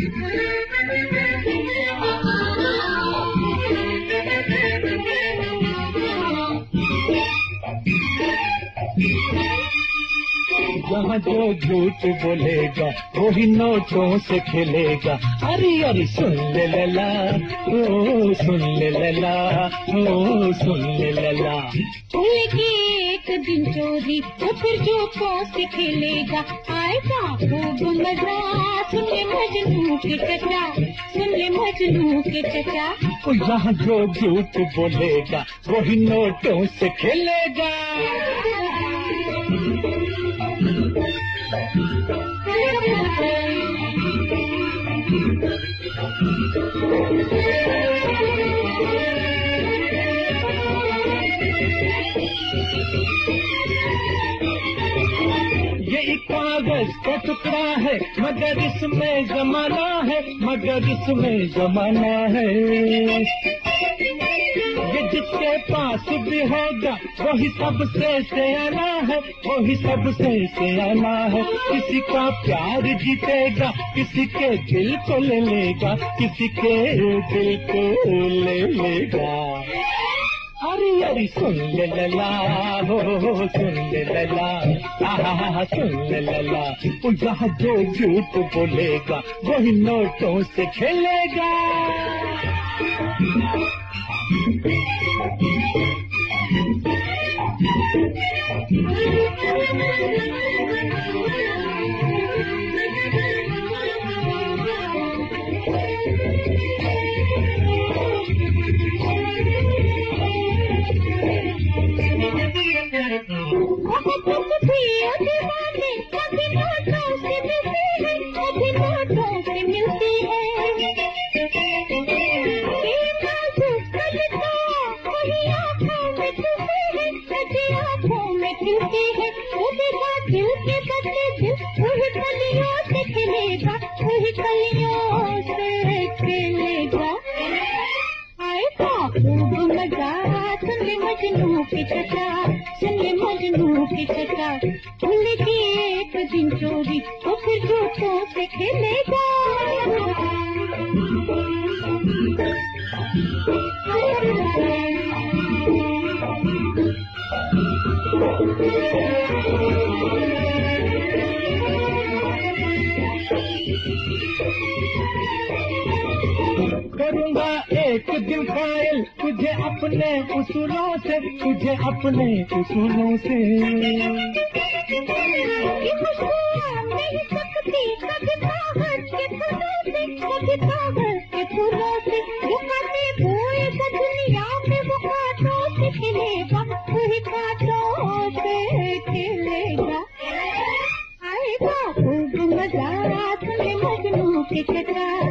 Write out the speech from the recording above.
जहाँ जो झूठ बोलेगा वही नोटों से खेलेगा। अरे अरे सुन ले लला, ओ सुन ले लला, ओ सुन ले लला। की एक दिन चोरी तो फिर झूठों से खेलेगा। आएगा खूब मजा, सुन ले मजनू के चचा, सुन ले मजनू के चचा। तो जहाँ जो झूठ बोलेगा वही नोटों से खेलेगा। ये एक कागज का टुकड़ा है मगर इसमें जमाना है, मगर इसमें जमाना है। ये जिसके पास भी होगा वही सबसे सियाना है, वही सबसे सियाना है। किसी का प्यार जीतेगा, किसी के दिल को ले लेगा, किसी के दिल को ले लेगा। अरे अरे सुन ले लला, हो सुन ले लला, आहा सुन ले लला। तो जहाँ जो झूठ बोलेगा वही नोटों से खेलेगा। मजनू की चचा, सुन ले मजनू की चचा। भूल की एक दिन चोरी तो फिर झूठों से खेलेगा। करूँगा एक दिन कायल तुझे अपने उसूलों से, तुझे अपने उसूलों से। नहीं सकती कभी कागज के फूलों से, कभी कागज के फूलों से। घुमाते हुए दुनिया में वो कांटों से खेलेगा, वही कांटों से खेलेगा। आएगा खूब मजा, सुन ले मजनू की चचा।